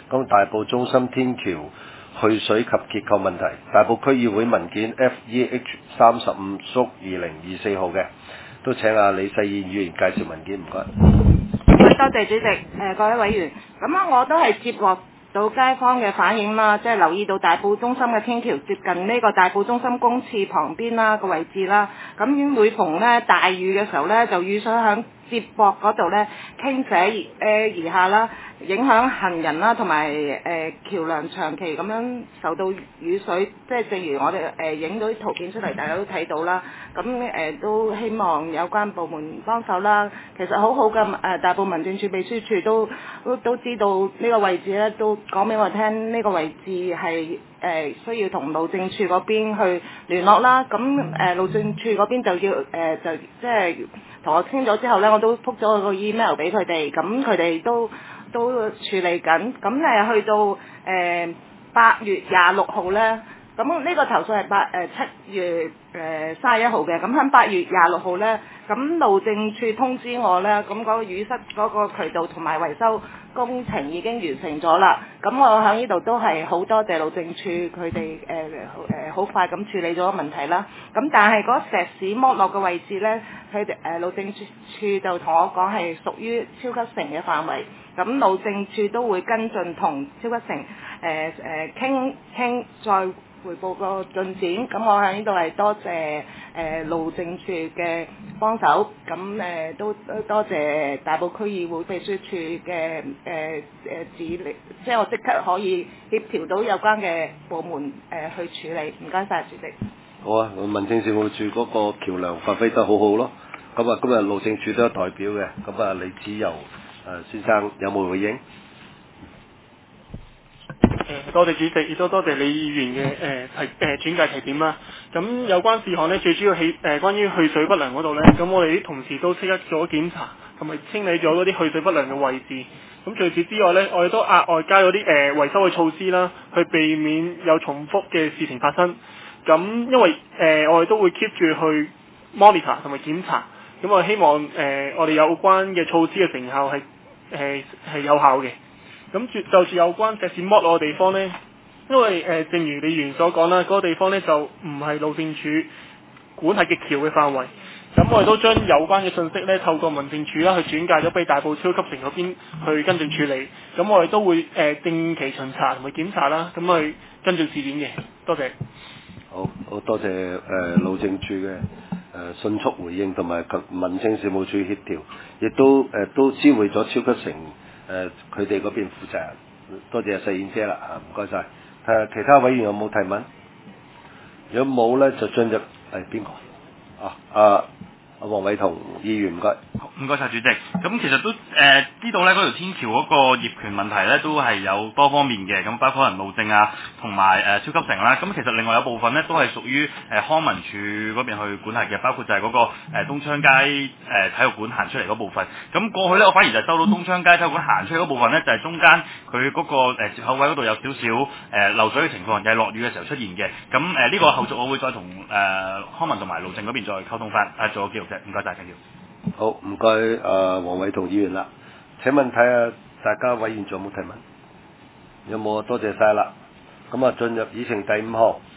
咁大埔中心天橋去水及結構問題，大埔區議會文件 FEH35/2024 號嘅，都請阿李世燕議員介紹文件，唔該。 多謝主席，各位委員，咁我都係接獲到街坊嘅反映啦，即係留意到大埔中心嘅天橋接近呢個大埔中心公廁旁邊啦個位置啦，咁每逢咧大雨嘅時候咧，就雨水響接駁嗰度咧傾瀉而下啦，影響行人啦，同埋橋梁長期咁樣受到雨水，即係正如我哋影到啲圖片出嚟，大家都睇到啦。咁都希望有關部門幫手啦。其實好好嘅大埔民政處秘書處都知道呢個位置咧，都講俾我聽呢個位置係需要同路政處嗰邊去聯絡啦。咁路政處嗰邊就要就即係同我傾咗之後咧，我都覆咗個 email 俾佢哋，咁佢哋都處理緊。咁去到8月26號咧，咁呢個投訴係7月31號嘅。咁喺8月26號咧，咁路政處通知我咧，咁嗰個雨室嗰個渠道同埋維修工程已經完成咗啦。咁我喺呢度都係好多謝路政處佢哋好快咁處理咗問題啦。咁但係嗰石屎剝落嘅位置咧，佢哋路政處就同我講係屬於超級城嘅範圍。咁路政處都會跟進同超級城傾再回報個進展。咁我喺呢度係多謝路政處嘅幫手，咁都多謝大埔區議會秘書處嘅指令，即係我即刻可以協調到有關嘅部門去處理。唔該晒，主席。 好啊，民政事務處嗰個橋梁發揮得好好咯。咁啊，今日路政處都有代表嘅。咁啊，李子柔先生有冇回應？ 多謝主席，亦都多謝李議員嘅轉介提點啦。咁有關事項呢，最主要關於去水不良嗰度呢，咁我哋啲同事都即刻做咗檢查，同埋清理咗嗰啲去水不良嘅位置。咁除此之外呢，我哋都額外加咗啲維修嘅措施啦，去避免有重複嘅事情發生。咁因為我哋都會 keep 住去 monitor 同埋檢查，咁我希望我哋有關嘅措施嘅成效係有效嘅。咁就住有關石屎剝落嘅地方呢，因為正如李議員所講啦，嗰個地方呢就唔係路政署管轄嘅橋嘅範圍。咁我哋都將有關嘅信息呢透過民政處啦去轉介咗俾大埔超級城嗰邊去跟進處理。咁我哋都會定期巡查同埋檢查啦，咁去跟進事件嘅。多謝。 好多謝路政處嘅迅速回應，同埋民政事務處協調，亦都知會咗超級城佢哋嗰邊負責人。多謝世燕姐啦，唔該晒。睇下其他委員有冇提問？如果冇咧，就進入邊個？黃偉同議員，唔該。 唔該晒主席。咁其實都知道咧，嗰條天橋嗰個業權問題咧，都係有多方面嘅。咁包括可能路政啊，同埋超級城啦。咁其實另外有部分咧，都係屬於康文署嗰邊去管轄嘅，包括就係嗰個東昌街體育館行出嚟嗰部分。咁過去咧，我反而就收到東昌街體育館行出嚟嗰部分咧，就係中間佢嗰個接口位嗰度有少少漏水嘅情況，就係落雨嘅時候出現嘅。咁呢個後續我會再同康文同埋路政嗰邊再溝通翻，做個記錄啫。唔該晒，緊要。 好，唔該黃偉同議員啦。請問睇下大家委員仲有冇提問？有冇啊？多謝晒啦。咁啊，進入議程第5項。